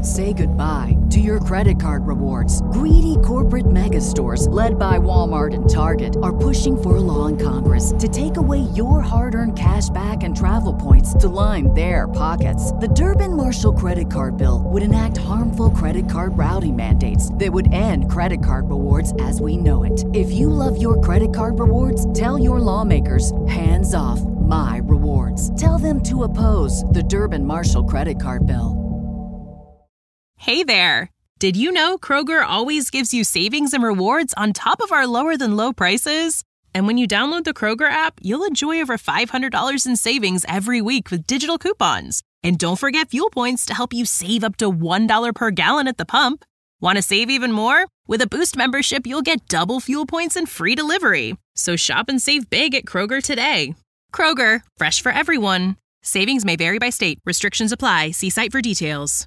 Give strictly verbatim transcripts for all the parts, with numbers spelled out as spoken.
Say goodbye to your credit card rewards. Greedy corporate mega stores, led by Walmart and Target, are pushing for a law in Congress to take away your hard-earned cash back and travel points to line their pockets. The Durbin-Marshall credit card bill would enact harmful credit card routing mandates that would end credit card rewards as we know it. If you love your credit card rewards, tell your lawmakers, hands off my rewards. Tell them to oppose the Durbin-Marshall credit card bill. Hey there! Did you know Kroger always gives you savings and rewards on top of our lower-than-low prices? And when you download the Kroger app, you'll enjoy over five hundred dollars in savings every week with digital coupons. And don't forget fuel points to help you save up to one dollar per gallon at the pump. Want to save even more? With a Boost membership, you'll get double fuel points and free delivery. So shop and save big at Kroger today. Kroger, fresh for everyone. Savings may vary by state. Restrictions apply. See site for details.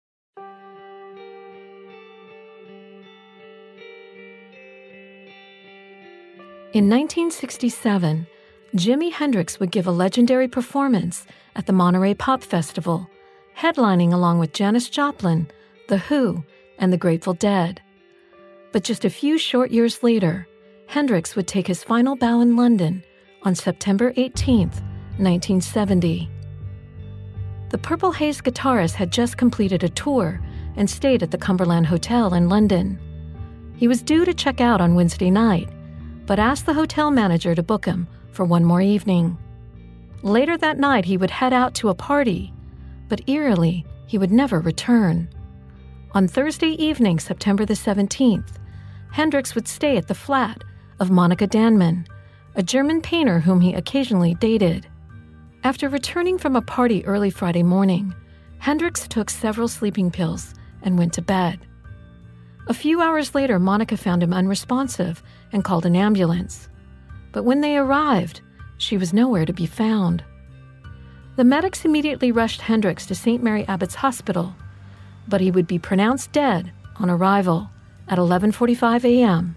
In nineteen sixty-seven, Jimi Hendrix would give a legendary performance at the Monterey Pop Festival, headlining along with Janis Joplin, The Who, and the Grateful Dead. But just a few short years later, Hendrix would take his final bow in London on September eighteenth, nineteen seventy. The Purple Haze guitarist had just completed a tour and stayed at the Cumberland Hotel in London. He was due to check out on Wednesday night, but asked the hotel manager to book him for one more evening. Later that night, he would head out to a party, but eerily, he would never return. On Thursday evening, September the seventeenth, Hendrix would stay at the flat of Monica Danman, a German painter whom he occasionally dated. After returning from a party early Friday morning, Hendrix took several sleeping pills and went to bed. A few hours later, Monica found him unresponsive and called an ambulance. But when they arrived, she was nowhere to be found. The medics immediately rushed Hendrix to Saint Mary Abbott's Hospital, but he would be pronounced dead on arrival at eleven forty-five a.m.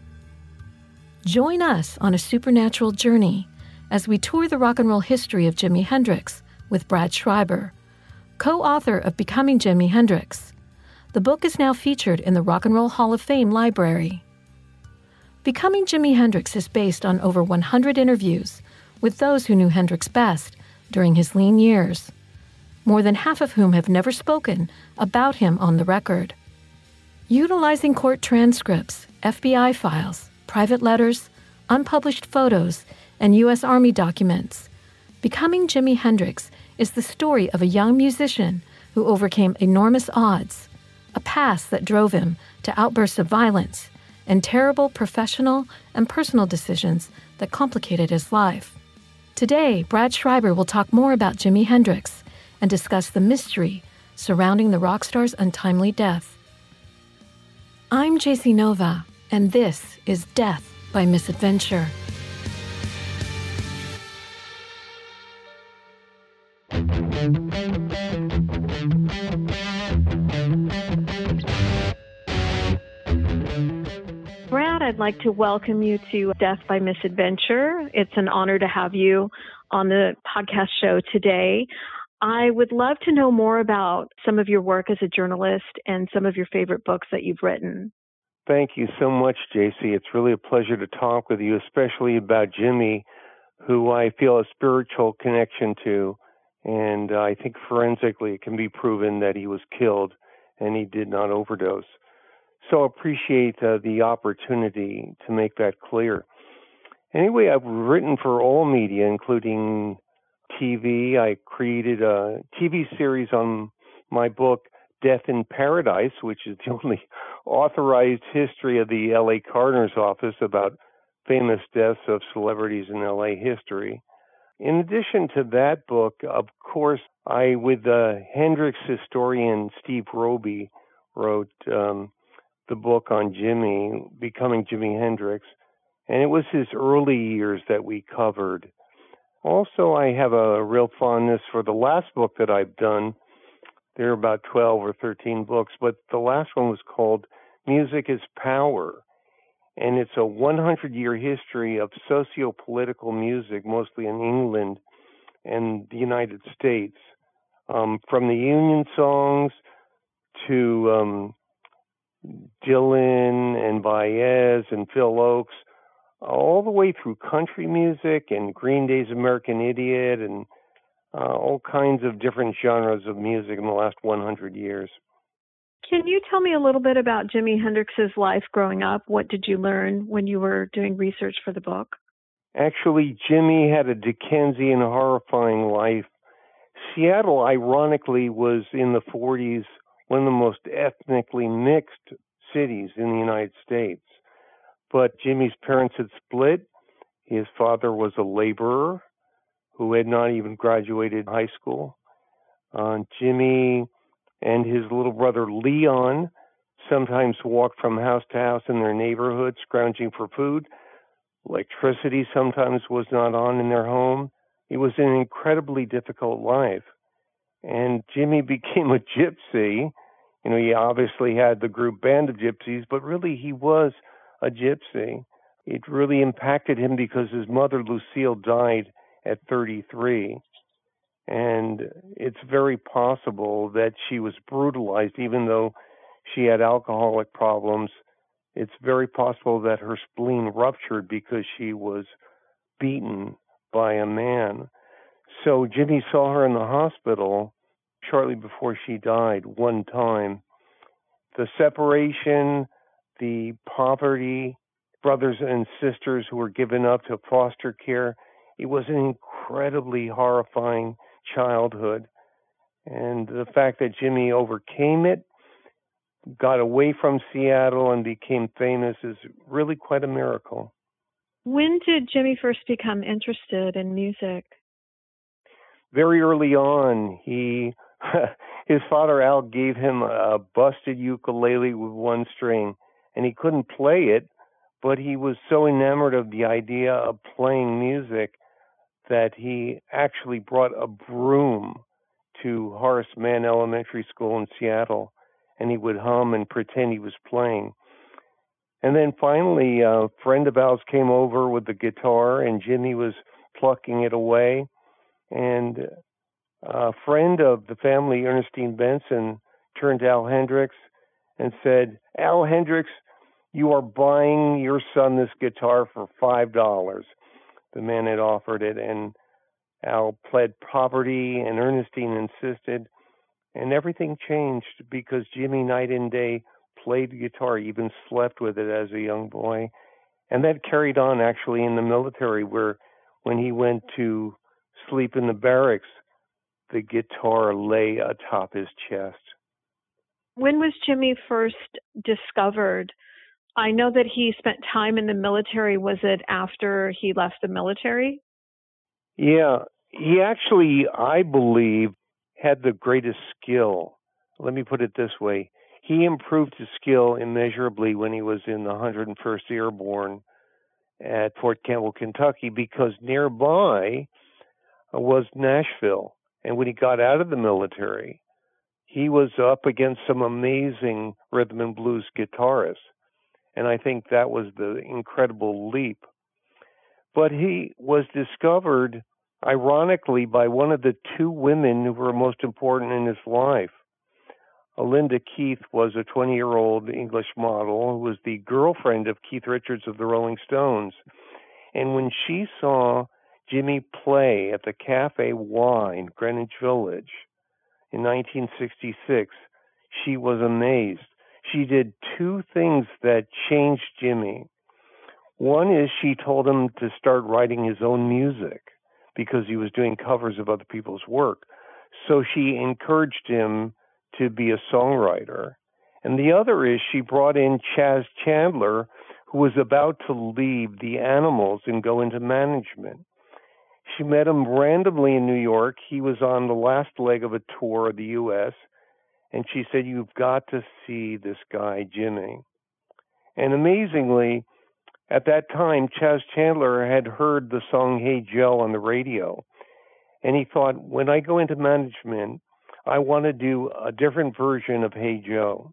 Join us on a supernatural journey as we tour the rock and roll history of Jimi Hendrix with Brad Schreiber, co-author of Becoming Jimi Hendrix. The book is now featured in the Rock and Roll Hall of Fame library. Becoming Jimi Hendrix is based on over one hundred interviews with those who knew Hendrix best during his lean years, more than half of whom have never spoken about him on the record. Utilizing court transcripts, F B I files, private letters, unpublished photos, and U S Army documents, Becoming Jimi Hendrix is the story of a young musician who overcame enormous odds, a past that drove him to outbursts of violence, and terrible professional and personal decisions that complicated his life. Today, Brad Schreiber will talk more about Jimi Hendrix and discuss the mystery surrounding the rock star's untimely death. I'm J C Nova, and this is Death by Misadventure. Brad, I'd like to welcome you to Death by Misadventure. It's an honor to have you on the podcast show today. I would love to know more about some of your work as a journalist and some of your favorite books that you've written. Thank you so much, J C. It's really a pleasure to talk with you, especially about Jimi, who I feel a spiritual connection to. And uh, I think forensically it can be proven that he was killed and he did not overdose. So I appreciate uh, the opportunity to make that clear. Anyway, I've written for all media, including T V. I created a T V series on my book, Death in Paradise, which is the only authorized history of the L A Coroner's Office about famous deaths of celebrities in L A history. In addition to that book, of course, I, with the Hendrix historian Steve Roby, wrote um, the book on Jimi, Becoming Jimi Hendrix, and it was his early years that we covered. Also, I have a real fondness for the last book that I've done. There are about twelve or thirteen books, but the last one was called Music is Power. And it's a hundred-year history of socio-political music, mostly in England and the United States, um, from the Union songs to um, Dylan and Baez and Phil Oakes, all the way through country music and Green Day's American Idiot and uh, all kinds of different genres of music in the last one hundred years. Can you tell me a little bit about Jimi Hendrix's life growing up? What did you learn when you were doing research for the book? Actually, Jimi had a Dickensian, horrifying life. Seattle, ironically, was in the forties one of the most ethnically mixed cities in the United States. But Jimmy's parents had split. His father was a laborer who had not even graduated high school. Uh, Jimmy and his little brother Leon sometimes walked from house to house in their neighborhood, scrounging for food. Electricity sometimes was not on in their home. It was an incredibly difficult life. And Jimmy became a gypsy. You know, he obviously had the group Band of Gypsies, but really he was a gypsy. It really impacted him because his mother, Lucille, died at thirty-three. And it's very possible that she was brutalized, even though she had alcoholic problems. It's very possible that her spleen ruptured because she was beaten by a man. So Jimmy saw her in the hospital shortly before she died one time. The separation, the poverty, brothers and sisters who were given up to foster care, it was an incredibly horrifying childhood. And the fact that Jimmy overcame it, got away from Seattle and became famous is really quite a miracle. When did Jimmy first become interested in music? Very early on, he his father Al gave him a busted ukulele with one string, and he couldn't play it, but he was so enamored of the idea of playing music that he actually brought a broom to Horace Mann Elementary School in Seattle, and he would hum and pretend he was playing. And then finally, a friend of Al's came over with the guitar, and Jimmy was plucking it away. And a friend of the family, Ernestine Benson, turned to Al Hendricks and said, "Al Hendricks, you are buying your son this guitar for five dollars. The man had offered it, and Al pled poverty, and Ernestine insisted. And everything changed because Jimmy night and day played the guitar, even slept with it as a young boy. And that carried on actually in the military, where when he went to sleep in the barracks, the guitar lay atop his chest. When was Jimmy first discovered? I know that he spent time in the military. Was it after he left the military? Yeah, he actually, I believe, had the greatest skill. Let me put it this way. He improved his skill immeasurably when he was in the one hundred first Airborne at Fort Campbell, Kentucky, because nearby was Nashville. And when he got out of the military, he was up against some amazing rhythm and blues guitarists. And I think that was the incredible leap. But he was discovered, ironically, by one of the two women who were most important in his life. Linda Keith was a twenty-year-old English model who was the girlfriend of Keith Richards of the Rolling Stones. And when she saw Jimmy play at the Cafe Y in Greenwich Village in nineteen sixty-six, she was amazed. She did two things that changed Jimmy. One is she told him to start writing his own music because he was doing covers of other people's work. So she encouraged him to be a songwriter. And the other is she brought in Chas Chandler, who was about to leave the Animals and go into management. She met him randomly in New York. He was on the last leg of a tour of the U S, and she said, "You've got to see this guy, Jimmy." And amazingly, at that time, Chas Chandler had heard the song Hey Joe on the radio. And he thought, when I go into management, I want to do a different version of Hey Joe.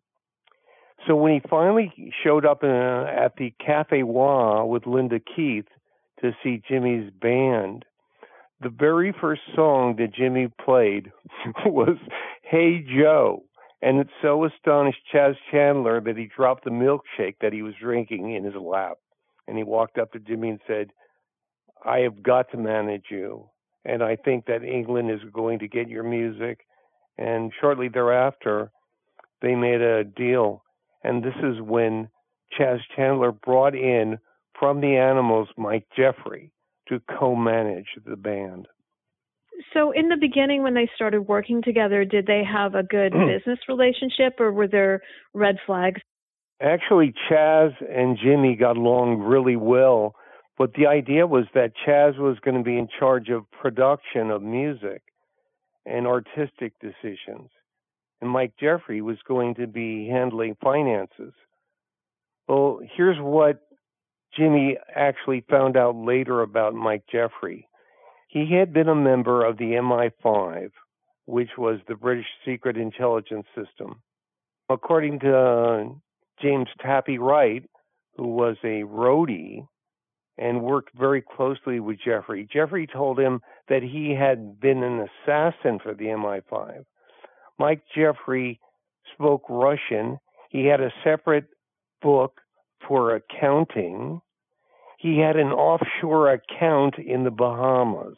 So when he finally showed up in a, at the Cafe Y with Linda Keith to see Jimmy's band, the very first song that Jimmy played was Hey Joe. And it so astonished Chas Chandler that he dropped the milkshake that he was drinking in his lap. And he walked up to Jimmy and said, I have got to manage you. And I think that England is going to get your music. And shortly thereafter, they made a deal. And this is when Chas Chandler brought in from the Animals Mike Jeffrey to co-manage the band. So in the beginning, when they started working together, did they have a good business relationship, or were there red flags? Actually, Chas and Jimmy got along really well, but the idea was that Chas was going to be in charge of production of music and artistic decisions, and Mike Jeffrey was going to be handling finances. Well, here's what Jimmy actually found out later about Mike Jeffrey. He had been a member of the M I five, which was the British Secret Intelligence System. According to uh, James Tappy Wright, who was a roadie and worked very closely with Jeffrey, Jeffrey told him that he had been an assassin for the M I five. Mike Jeffrey spoke Russian. He had a separate book for accounting. He had an offshore account in the Bahamas.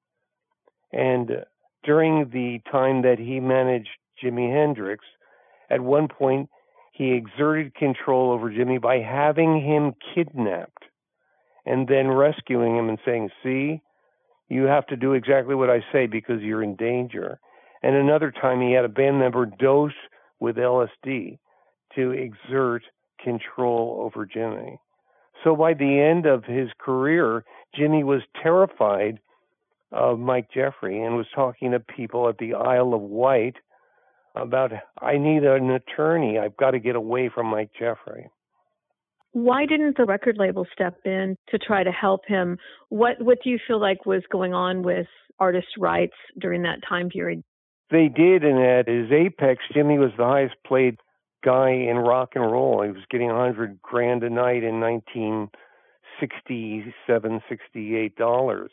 And during the time that he managed Jimi Hendrix, at one point he exerted control over Jimmy by having him kidnapped and then rescuing him and saying, see, you have to do exactly what I say because you're in danger. And another time he had a band member dose with L S D to exert control over Jimmy. So by the end of his career, Jimmy was terrified of Mike Jeffrey and was talking to people at the Isle of Wight about, I need an attorney. I've got to get away from Mike Jeffrey. Why didn't the record label step in to try to help him? What What do you feel like was going on with artist rights during that time period? They did, and at his apex, Jimmy was the highest paid guy in rock and roll. He was getting a hundred grand a night in nineteen sixty-seven, sixty-eight dollars.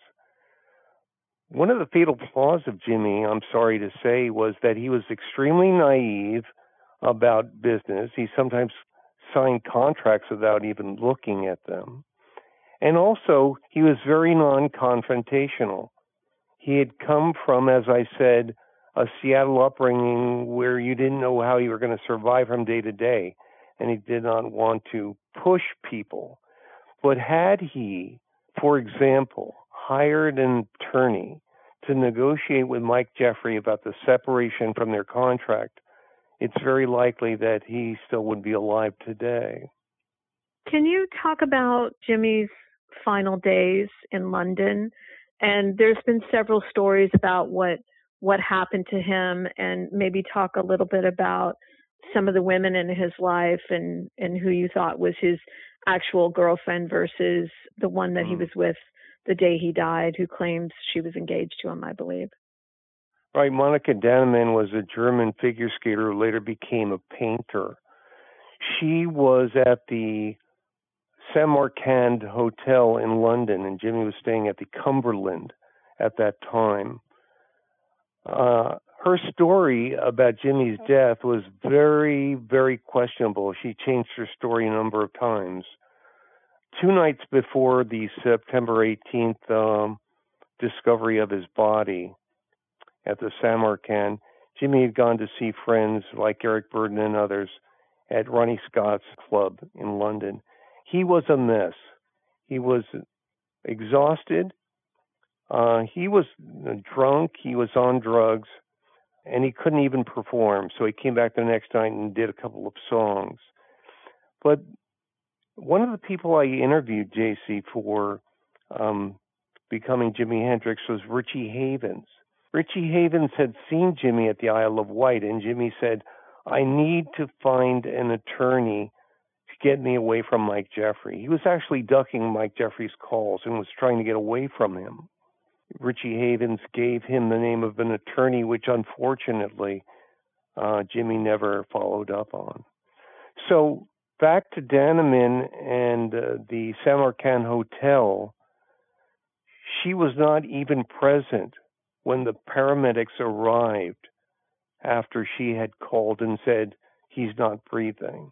One of the fatal flaws of Jimmy, I'm sorry to say, was that he was extremely naive about business. He sometimes signed contracts without even looking at them. And also, he was very non-confrontational. He had come from, as I said, a Seattle upbringing where you didn't know how you were going to survive from day to day, and he did not want to push people. But had he, for example, hired an attorney to negotiate with Mike Jeffrey about the separation from their contract, it's very likely that he still would be alive today. Can you talk about Jimmy's final days in London? And there's been several stories about what what happened to him, and maybe talk a little bit about some of the women in his life and, and who you thought was his actual girlfriend versus the one that mm. he was with the day he died, who claims she was engaged to him, I believe. Right. Monika Dannemann was a German figure skater who later became a painter. She was at the Samarkand Hotel in London, and Jimmy was staying at the Cumberland at that time. Uh, her story about Jimmy's death was very, very questionable. She changed her story a number of times. Two nights before the September eighteenth um, discovery of his body at the Samarkand, Jimmy had gone to see friends like Eric Burdon and others at Ronnie Scott's club in London. He was a mess. He was exhausted. Uh, he was drunk. He was on drugs, and he couldn't even perform. So he came back the next night and did a couple of songs. But one of the people I interviewed, J C, for um, becoming Jimi Hendrix was Richie Havens. Richie Havens had seen Jimmy at the Isle of Wight, and Jimmy said, I need to find an attorney to get me away from Mike Jeffrey. He was actually ducking Mike Jeffrey's calls and was trying to get away from him. Richie Havens gave him the name of an attorney, which unfortunately uh, Jimmy never followed up on. So back to Dannemann and uh, the Samarkand Hotel, she was not even present when the paramedics arrived after she had called and said, he's not breathing.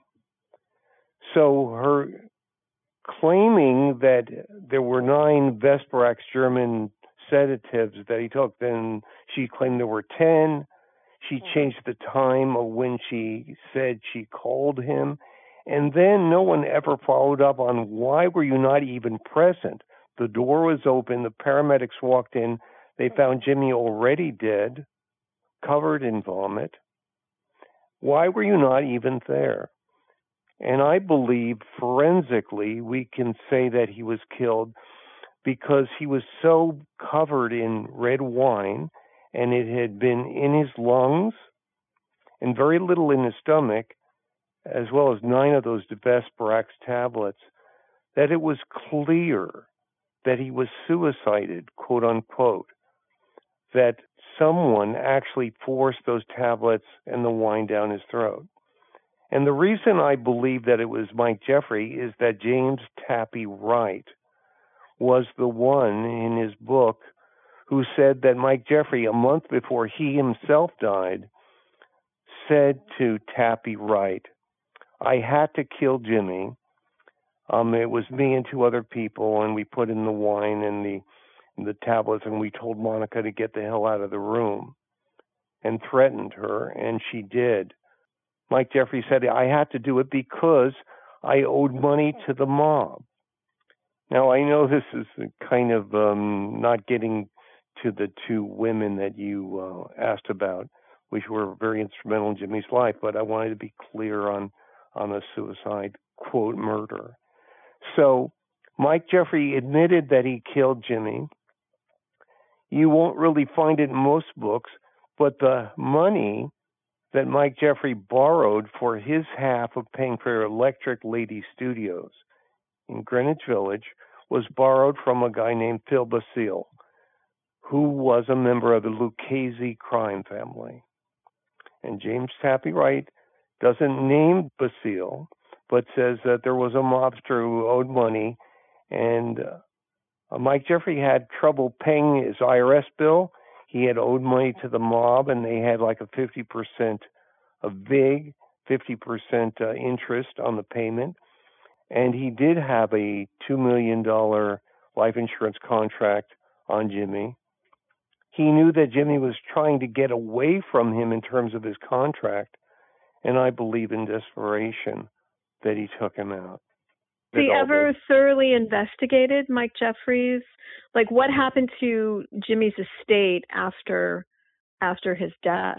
So her claiming that there were nine Vesparax German sedatives that he took, then she claimed there were ten. She changed the time of when she said she called him. And then no one ever followed up on why were you not even present? The door was open. The paramedics walked in. They found Jimmy already dead, covered in vomit. Why were you not even there? And I believe forensically we can say that he was killed because he was so covered in red wine and it had been in his lungs and very little in his stomach, as well as nine of those Vesparax tablets, that it was clear that he was suicided, quote unquote, that someone actually forced those tablets and the wine down his throat. And the reason I believe that it was Mike Jeffrey is that James Tappy Wright was the one in his book who said that Mike Jeffrey, a month before he himself died, said to Tappy Wright, I had to kill Jimmy. Um, it was me and two other people, and we put in the wine and the the tablets, and we told Monica to get the hell out of the room and threatened her, and she did. Mike Jeffrey said, I had to do it because I owed money to the mob. Now, I know this is kind of um, not getting to the two women that you uh, asked about, which were very instrumental in Jimmy's life, but I wanted to be clear on, on the suicide, quote, murder. So Mike Jeffrey admitted that he killed Jimmy. You won't really find it in most books, but the money that Mike Jeffrey borrowed for his half of paying for Electric Lady Studios in Greenwich Village was borrowed from a guy named Phil Basile, who was a member of the Lucchese crime family. And James Tappy Wright doesn't name Basile, but says that there was a mobster who owed money, and uh, Mike Jeffrey had trouble paying his I R S bill. He had owed money to the mob, and they had like a fifty percent, a big fifty percent uh, interest on the payment. And he did have a two million dollars life insurance contract on Jimmy. He knew that Jimmy was trying to get away from him in terms of his contract, and I believe in desperation that he took him out. Has he ever thoroughly investigated Mike Jeffries? Like, what happened to Jimmy's estate after after his death?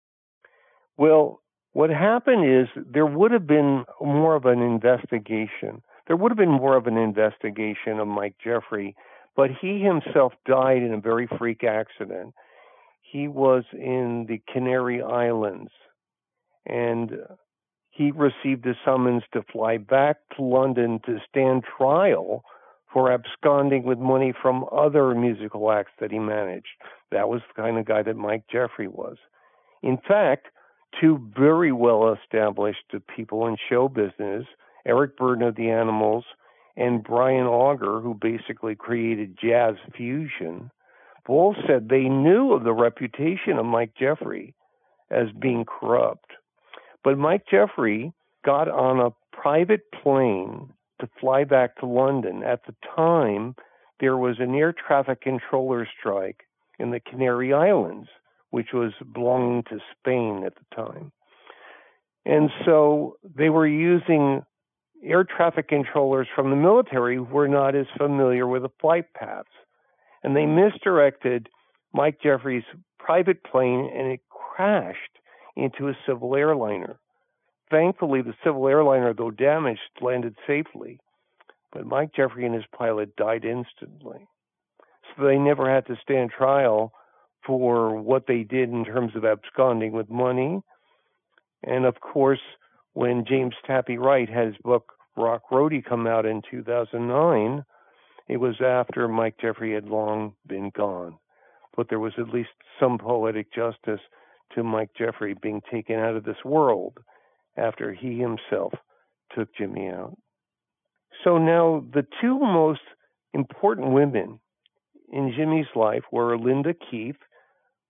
Well, what happened is there would have been more of an investigation. There would have been more of an investigation of Mike Jeffrey, but he himself died in a very freak accident. He was in the Canary Islands, and he received a summons to fly back to London to stand trial for absconding with money from other musical acts that he managed. That was the kind of guy that Mike Jeffrey was. In fact, two very well-established people in show business, Eric Burdon of the Animals and Brian Auger, who basically created jazz fusion, both said they knew of the reputation of Mike Jeffrey as being corrupt. But Mike Jeffrey got on a private plane to fly back to London. At the time, there was an air traffic controller strike in the Canary Islands, which was belonging to Spain at the time. And so they were using air traffic controllers from the military who were not as familiar with the flight paths. And they misdirected Mike Jeffrey's private plane, and it crashed into a civil airliner. Thankfully, the civil airliner, though damaged, landed safely. But Mike Jeffrey and his pilot died instantly. So they never had to stand trial for what they did in terms of absconding with money. And of course, when James Tappy Wright had his book Rock Roadie come out in two thousand nine, it was after Mike Jeffrey had long been gone. But there was at least some poetic justice to Mike Jeffrey being taken out of this world after he himself took Jimmy out. So now the two most important women in Jimmy's life were Linda Keith,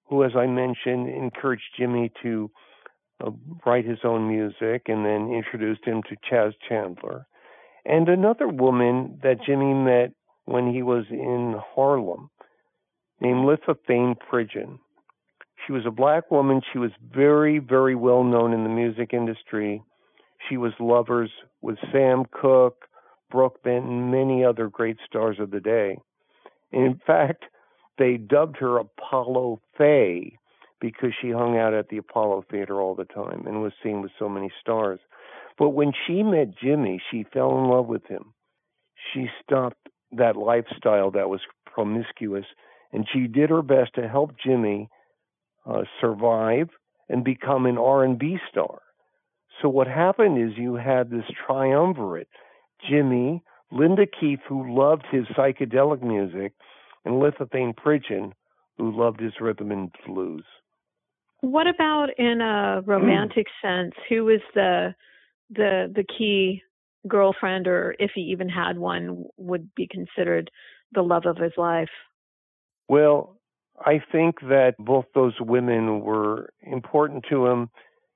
who, as I mentioned, encouraged Jimmy to uh, write his own music and then introduced him to Chas Chandler. And another woman that Jimmy met when he was in Harlem named Litha Thane Pridgeon. She was a black woman. She was very, very well known in the music industry. She was lovers with Sam Cooke, Brooke Benton, many other great stars of the day. And in fact, they dubbed her Apollo Faye because she hung out at the Apollo Theater all the time and was seen with so many stars. But when she met Jimmy, she fell in love with him. She stopped that lifestyle that was promiscuous, and she did her best to help Jimmy uh, survive and become an R and B star. So what happened is you had this triumvirate, Jimmy, Linda Keith, who loved his psychedelic music, and Litha Thane Pridgeon, who loved his rhythm and blues. What about in a romantic sense? Who was the the the key girlfriend, or if he even had one, would be considered the love of his life? Well, I think that both those women were important to him,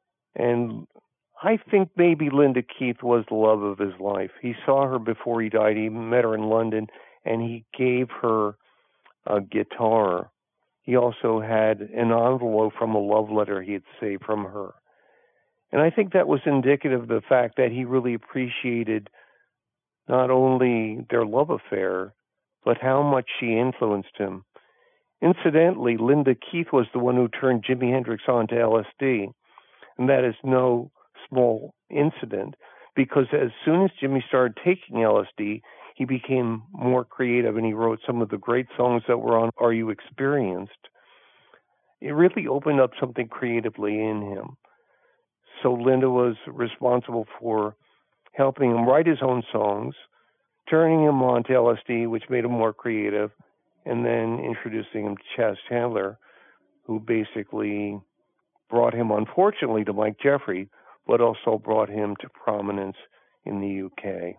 and I think maybe Linda Keith was the love of his life. He saw her before he died. He met her in London, and he gave her a guitar. He also had an envelope from a love letter he had saved from her. And I think that was indicative of the fact that he really appreciated not only their love affair, but how much she influenced him. Incidentally, Linda Keith was the one who turned Jimi Hendrix on to L S D. And that is no small incident, because as soon as Jimmy started taking L S D, he became more creative, and he wrote some of the great songs that were on Are You Experienced? It really opened up something creatively in him. So Linda was responsible for helping him write his own songs, turning him on to L S D, which made him more creative, and then introducing him to Chas Chandler, who basically brought him, unfortunately, to Mike Jeffrey, but also brought him to prominence in the U K.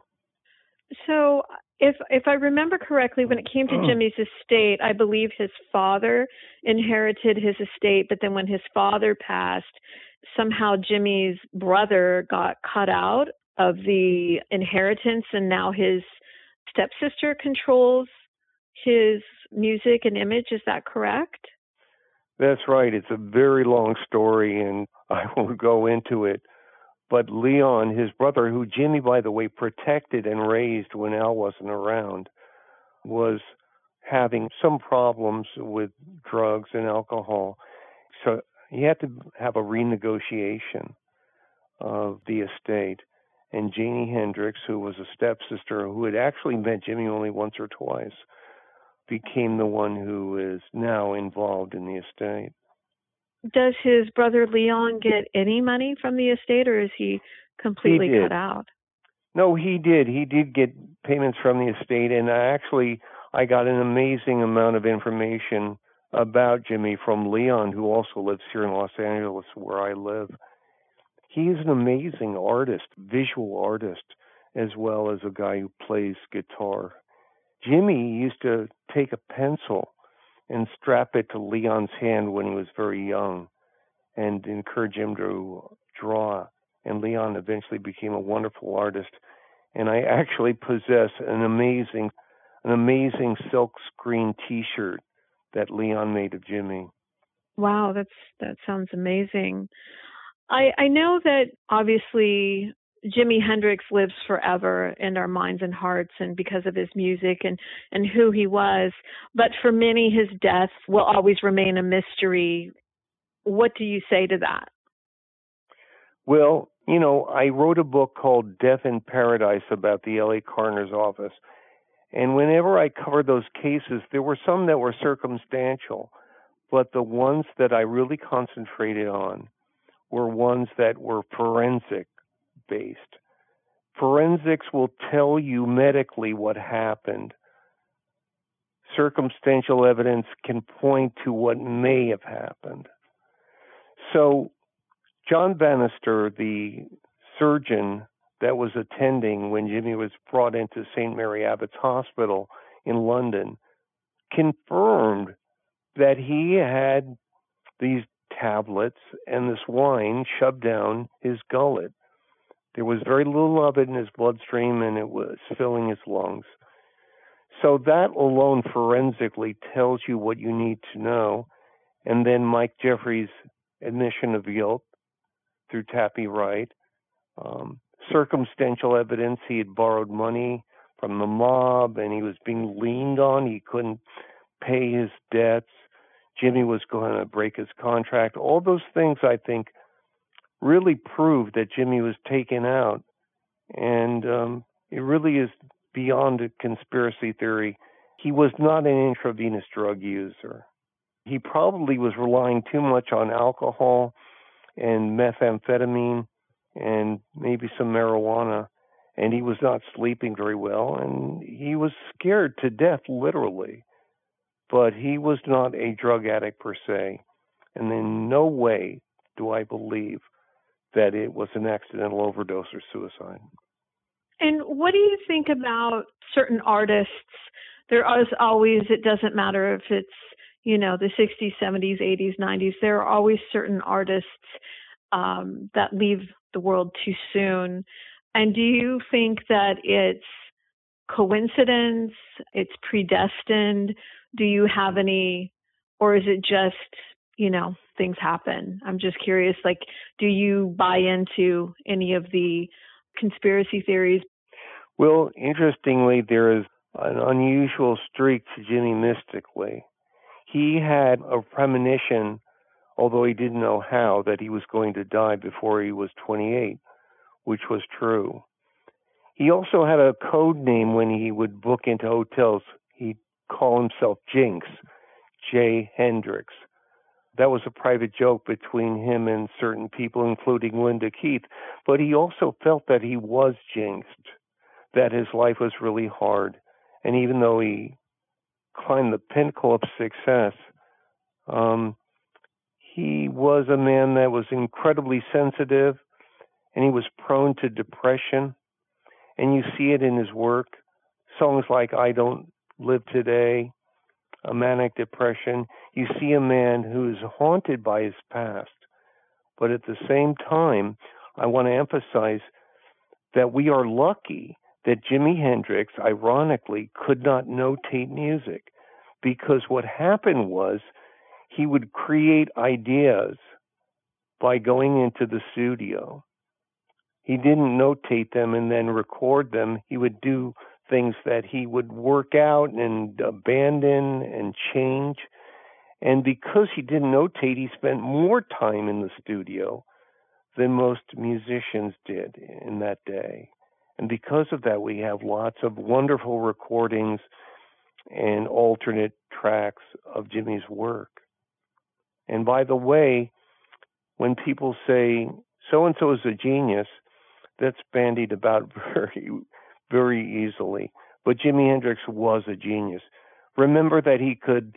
So if if I remember correctly, when it came to Jimmy's estate, I believe his father inherited his estate, but then when his father passed, somehow Jimmy's brother got cut out of the inheritance, and now his stepsister controls his music and image. Is that correct? That's right. It's a very long story, and I won't go into it. But Leon, his brother, who Jimmy, by the way, protected and raised when Al wasn't around, was having some problems with drugs and alcohol. So he had to have a renegotiation of the estate. And Jimi Hendrix, who was a stepsister who had actually met Jimmy only once or twice, became the one who is now involved in the estate. Does his brother Leon get any money from the estate, or is he completely he cut out? No, he did. He did get payments from the estate, and I actually I got an amazing amount of information about Jimmy from Leon, who also lives here in Los Angeles, where I live. He's an amazing artist, visual artist, as well as a guy who plays guitar. Jimmy used to take a pencil and strap it to Leon's hand when he was very young and encourage him to draw. And Leon eventually became a wonderful artist. And I actually possess an amazing, an amazing silk screen T-shirt that Leon made of Jimmy. Wow, that's that sounds amazing. I, I know that obviously Jimi Hendrix lives forever in our minds and hearts, and because of his music and, and who he was. But for many, his death will always remain a mystery. What do you say to that? Well, you know, I wrote a book called Death in Paradise about the L A coroner's office. And whenever I covered those cases, there were some that were circumstantial, but the ones that I really concentrated on were ones that were forensic based. Forensics will tell you medically what happened. Circumstantial evidence can point to what may have happened. So John Bannister, the surgeon that was attending when Jimmy was brought into Saint Mary Abbott's Hospital in London, confirmed that he had these tablets and this wine shoved down his gullet. There was very little of it in his bloodstream, and it was filling his lungs. So that alone forensically tells you what you need to know. And then Mike Jeffries' admission of guilt through Tappy Wright. Um, circumstantial evidence, he had borrowed money from the mob, and he was being leaned on. He couldn't pay his debts. Jimmy was going to break his contract. All those things, I think, really proved that Jimmy was taken out. And um, it really is beyond a conspiracy theory. He was not an intravenous drug user. He probably was relying too much on alcohol and methamphetamine and maybe some marijuana, and he was not sleeping very well, and he was scared to death, literally. But he was not a drug addict per se, and in no way do I believe that it was an accidental overdose or suicide. And what do you think about certain artists? There is always, it doesn't matter if it's, you know, the sixties, seventies, eighties, nineties, there are always certain artists um, that leave the world too soon. And do you think that it's coincidence, it's predestined? Do you have any, or is it just, you know, things happen? I'm just curious, like, do you buy into any of the conspiracy theories? Well, interestingly, there is an unusual streak to Jimmy mystically. He had a premonition, although he didn't know how, that he was going to die before he was twenty-eight, which was true. He also had a code name when he would book into hotels. He'd call himself Jinx, J. Hendricks. That was a private joke between him and certain people, including Linda Keith. But he also felt that he was jinxed, that his life was really hard. And even though he climbed the pinnacle of success, um, he was a man that was incredibly sensitive, and he was prone to depression. And you see it in his work. Songs like I Don't Live Today, a manic depression. You see a man who is haunted by his past. But at the same time, I want to emphasize that we are lucky that Jimi Hendrix, ironically, could not notate music, because what happened was he would create ideas by going into the studio. He didn't notate them and then record them. He would do things that he would work out and abandon and change. And because he didn't notate, he spent more time in the studio than most musicians did in that day. And because of that, we have lots of wonderful recordings and alternate tracks of Jimmy's work. And by the way, when people say so-and-so is a genius, that's bandied about very, very easily. But Jimi Hendrix was a genius. Remember that he could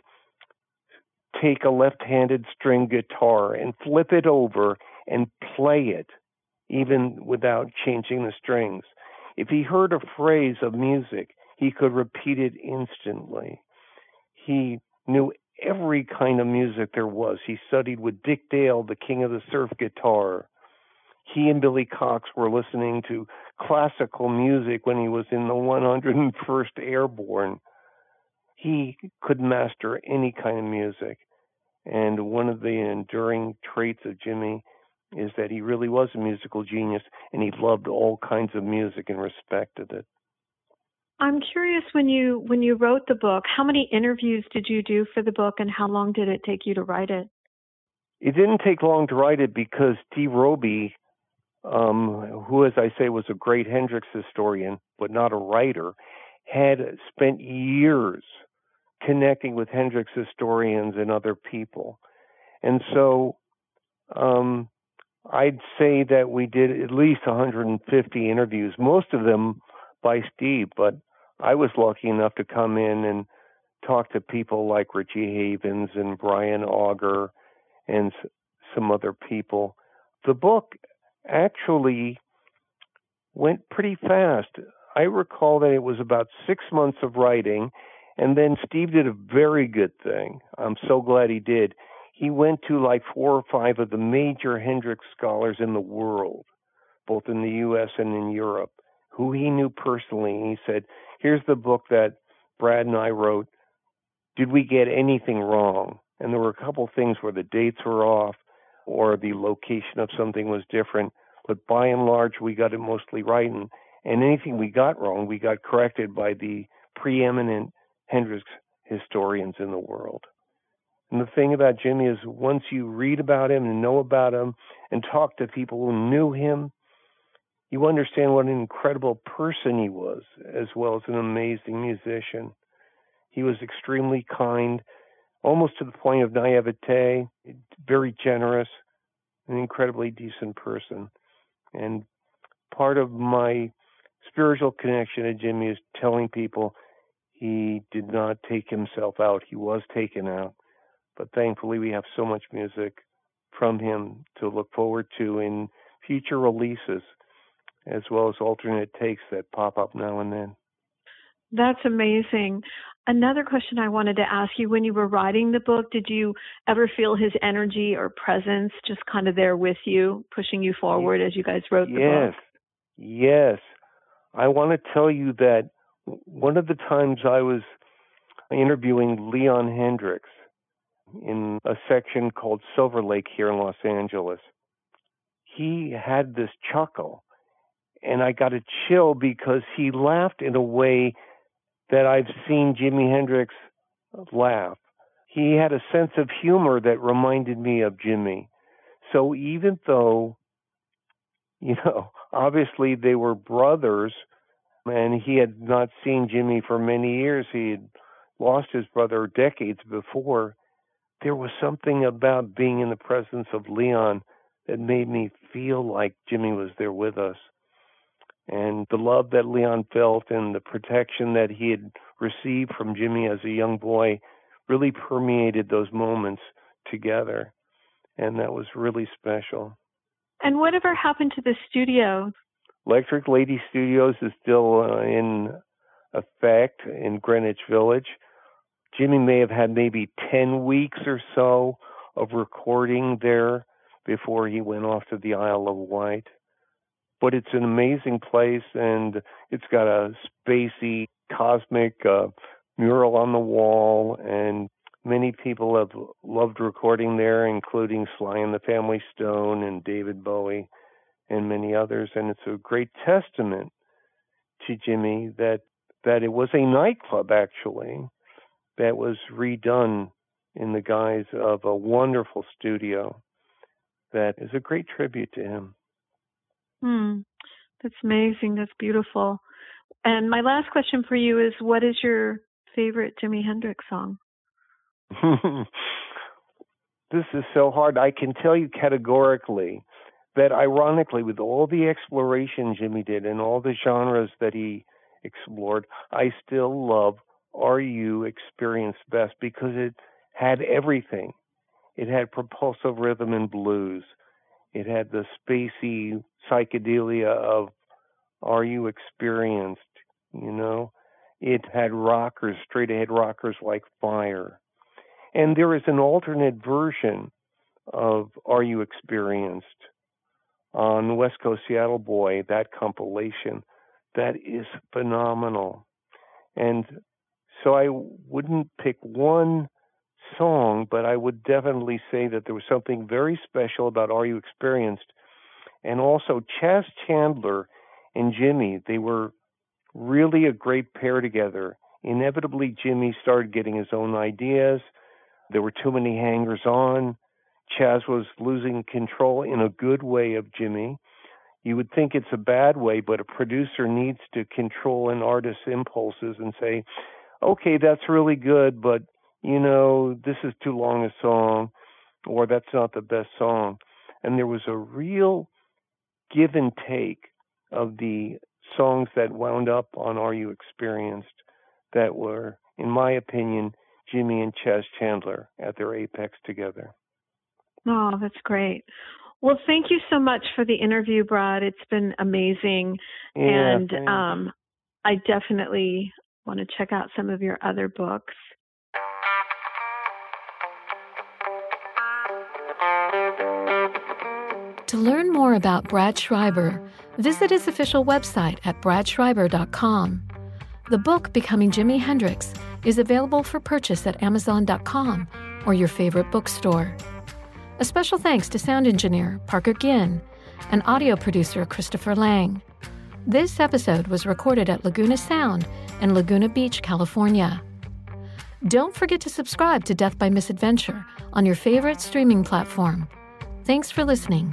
take a left-handed string guitar and flip it over and play it, even without changing the strings. If he heard a phrase of music, he could repeat it instantly. He knew every kind of music there was. He studied with Dick Dale, the king of the surf guitar. He and Billy Cox were listening to classical music when he was in the one hundred first Airborne. He could master any kind of music. And one of the enduring traits of Jimmy is that he really was a musical genius, and he loved all kinds of music and respected it. I'm curious, when you when you wrote the book, how many interviews did you do for the book, and how long did it take you to write it? It didn't take long to write it because Steve Roby, um, who, as I say, was a great Hendrix historian, but not a writer, had spent years connecting with Hendrix historians and other people. And so um, I'd say that we did at least one hundred fifty interviews, most of them by Steve, but I was lucky enough to come in and talk to people like Richie Havens and Brian Auger and s- some other people. The book actually went pretty fast. I recall that it was about six months of writing, and then Steve did a very good thing. I'm so glad he did. he went to like four or five of the major Hendrix scholars in the world, both in the U S and in Europe, who he knew personally. And he said, here's the book that Brad and I wrote. Did we get anything wrong? And there were a couple things where the dates were off or the location of something was different. But by and large, we got it mostly right. And, and anything we got wrong, we got corrected by the preeminent Hendrix historians in the world. And the thing about Jimmy is once you read about him and know about him and talk to people who knew him, you understand what an incredible person he was, as well as an amazing musician. He was extremely kind, almost to the point of naivete, very generous, an incredibly decent person. And part of my spiritual connection to Jimmy is telling people he did not take himself out. He was taken out. But thankfully, we have so much music from him to look forward to in future releases, as well as alternate takes that pop up now and then. That's amazing. Another question I wanted to ask you, when you were writing the book, did you ever feel his energy or presence just kind of there with you, pushing you forward as you guys wrote the yes. book? Yes. I want to tell you that one of the times I was interviewing Leon Hendrix in a section called Silver Lake here in Los Angeles, he had this chuckle. And I got a chill because he laughed in a way that I've seen Jimi Hendrix laugh. He had a sense of humor that reminded me of Jimmy. So even though, you know, obviously they were brothers and he had not seen Jimmy for many years, he had lost his brother decades before, there was something about being in the presence of Leon that made me feel like Jimmy was there with us. And the love that Leon felt and the protection that he had received from Jimmy as a young boy really permeated those moments together. And that was really special. And whatever happened to the studio? Electric Lady Studios is still uh, in effect in Greenwich Village. Jimmy may have had maybe ten weeks or so of recording there before he went off to the Isle of Wight. But it's an amazing place, and it's got a spacey, cosmic uh, mural on the wall, and many people have loved recording there, including Sly and the Family Stone and David Bowie and many others. And it's a great testament to Jimmy that that it was a nightclub, actually, that was redone in the guise of a wonderful studio that is a great tribute to him. Hmm. That's amazing. That's beautiful. And my last question for you is, what is your favorite Jimi Hendrix song? This is so hard. I can tell you categorically that, ironically, with all the exploration Jimmy did and all the genres that he explored, I still love Are You Experienced Best because it had everything. It had propulsive rhythm and blues. It had the spacey psychedelia of Are You Experienced, you know? It had rockers, straight-ahead rockers like Fire. And there is an alternate version of Are You Experienced on West Coast Seattle Boy, that compilation. That is phenomenal. And so I wouldn't pick one song, but I would definitely say that there was something very special about Are You Experienced? And also Chas Chandler and Jimmy, they were really a great pair together. Inevitably, Jimmy started getting his own ideas. There were too many hangers-on. Chas was losing control in a good way of Jimmy. You would think it's a bad way, but a producer needs to control an artist's impulses and say, okay, that's really good, but you know, this is too long a song, or that's not the best song. And there was a real give and take of the songs that wound up on Are You Experienced that were, in my opinion, Jimmy and Chas Chandler at their apex together. Oh, that's great. Well, thank you so much for the interview, Brad. It's been amazing. Yeah, and um, I definitely want to check out some of your other books. To learn more about Brad Schreiber, visit his official website at brad schreiber dot com. The book, Becoming Jimi Hendrix, is available for purchase at amazon dot com or your favorite bookstore. A special thanks to sound engineer Parker Ginn and audio producer Christopher Lang. This episode was recorded at Laguna Sound in Laguna Beach, California. Don't forget to subscribe to Death by Misadventure on your favorite streaming platform. Thanks for listening.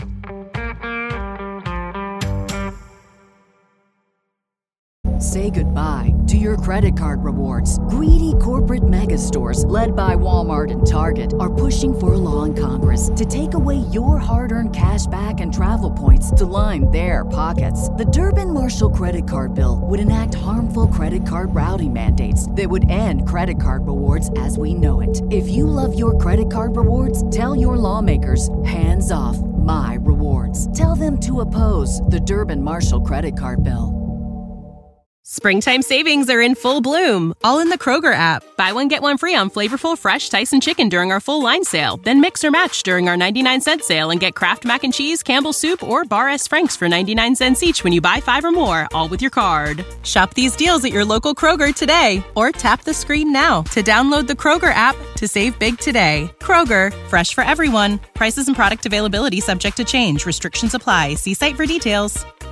Say goodbye to your credit card rewards. Greedy corporate mega stores, led by Walmart and Target, are pushing for a law in Congress to take away your hard-earned cash back and travel points to line their pockets. The Durbin-Marshall credit card bill would enact harmful credit card routing mandates that would end credit card rewards as we know it. If you love your credit card rewards, tell your lawmakers, hands off my rewards. Tell them to oppose the Durbin-Marshall credit card bill. Springtime savings are in full bloom, all in the Kroger app. Buy one, get one free on flavorful, fresh Tyson chicken during our full line sale. Then mix or match during our ninety-nine cent sale and get Kraft Mac and Cheese, Campbell's Soup, or Bar S. Frank's for ninety-nine cents each when you buy five or more, all with your card. Shop these deals at your local Kroger today, or tap the screen now to download the Kroger app to save big today. Kroger, fresh for everyone. Prices and product availability subject to change. Restrictions apply. See site for details.